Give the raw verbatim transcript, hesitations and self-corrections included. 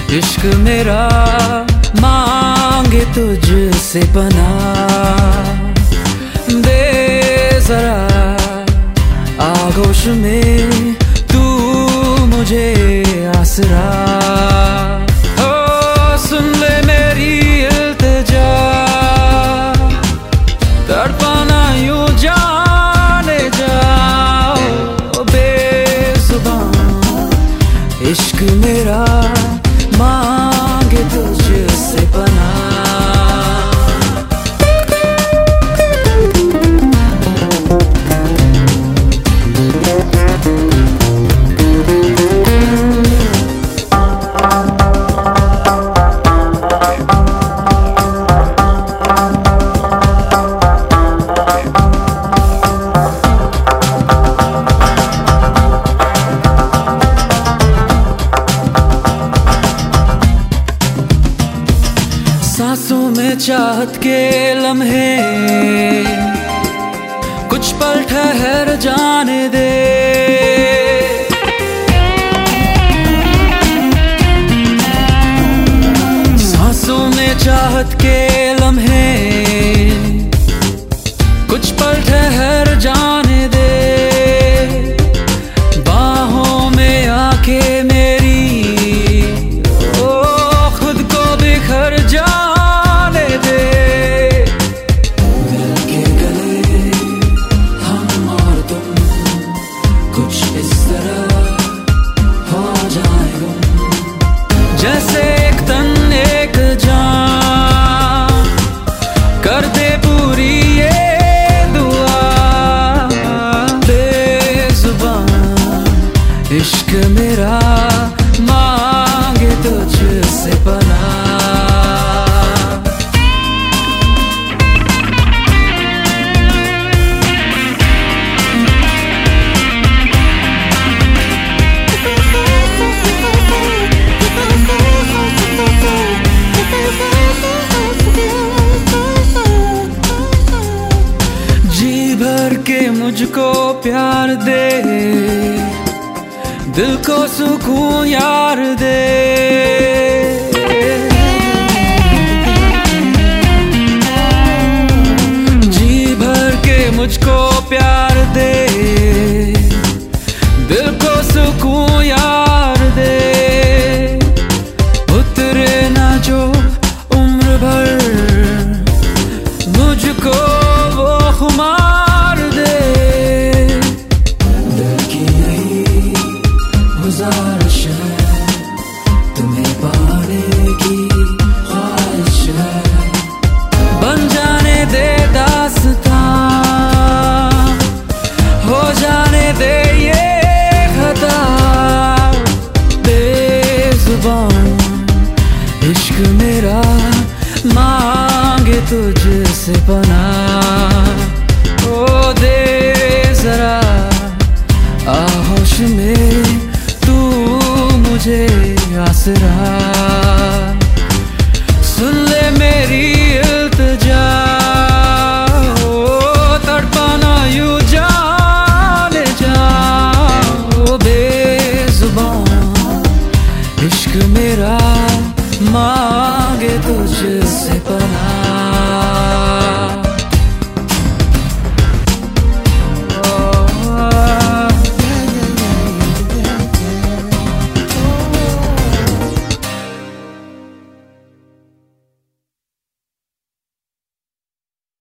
इश्क मेरा मांगे तुझसे पना, दे जरा आगोश में तू मुझे आसरा। ओ सुन ले मेरी इल्तिजा, तड़पाना यूं जाने जाओ बेजुबान। इश्क मेरा मांगे तुझसे पना। सांसों में चाहत के लम्हे, कुछ पल ठहर जाने दे। सांसों में चाहत के लम्हे, कुछ पल ठहर जाने दे। बाहों में आके मेरी ओ खुद को बिखर जा। जैसे एक तन एक जान, कर दे पूरी ये दुआ। बेजुबान इश्क मेरा मांगे तुझसे पना। के मुझको प्यार दे, दिल को सुकून यार दे। जी भर के मुझको प्यार दे, दिल को सुकून यार दे। उतरे ना जो उम्र भर मुझको वो खुमार दे। दिल की यही गुजारिश है, तुम्हें पाने की ख्वाहिश है। बन जाने दे दास्तां, हो जाने दे ये खता। बेजुबान इश्क मेरा मांगे तुझसे पना। ओ दे जरा आहोश में तू मुझे आसरा।